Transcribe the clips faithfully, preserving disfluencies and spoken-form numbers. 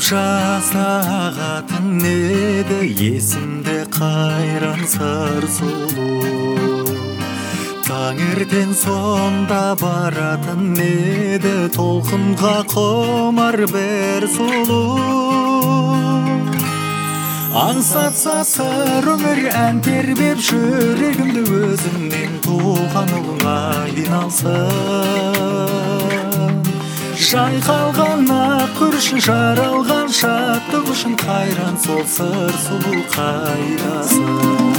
жасағатын еді есімде қайран сыр сұлу. Таңертең сонда баратын еді толқынға құмар бір сұлу. Аңсатса сыр өмір ән тербеп жүрегімді өзіңнен туған ұлыңа айналсын. Жайқалған ақ күршін жаралған шаттық үшін қайран сол сыр сұлу қайдасың.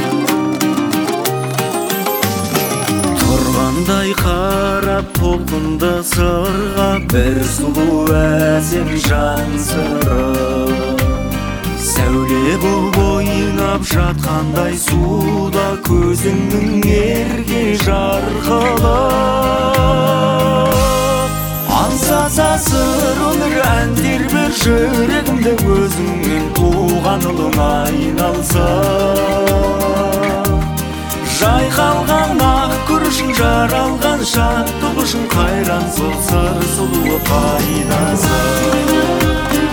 Тұрғандай қарап толқынды сырға бір сұлу әсем жан сыры. Сәуле бұл бойынап жатқандай суда көзіңнің ерге жарқылып. Аңсаса сыр өмір ән тербеп жүрегімді өзіңнен туған ұлың айналсын. Жайқалған ақ күршін жаралған шаттық үшін қайран сол сыр сұлуы қайдасың.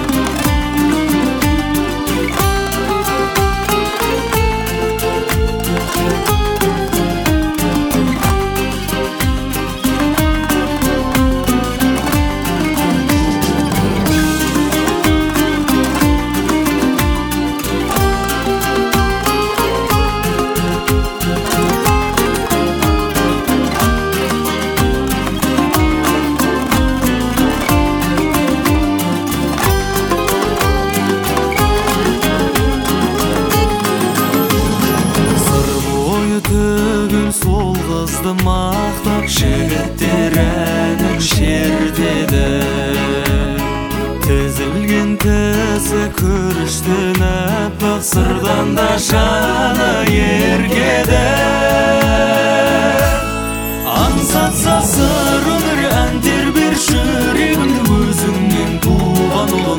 Сол қызды мақтап жігіттер әнін шертеді. Тізілген тісі күріштен аппақ сырдан да жаны еркеді. Аңсатса сыр өмір ән тербер жүрегімді өзіңнен туған ұлың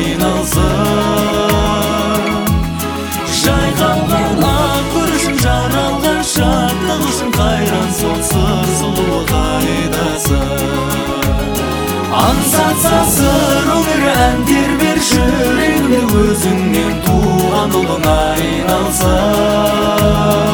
айналсын. Жайқалған ақ күршін жаралған шаттық үшін қайран сол сыр сұлуы қайдасың. Аңсатса сыр өмір ән тербер жүрегімді өзіңнен туған ұлың айналсын.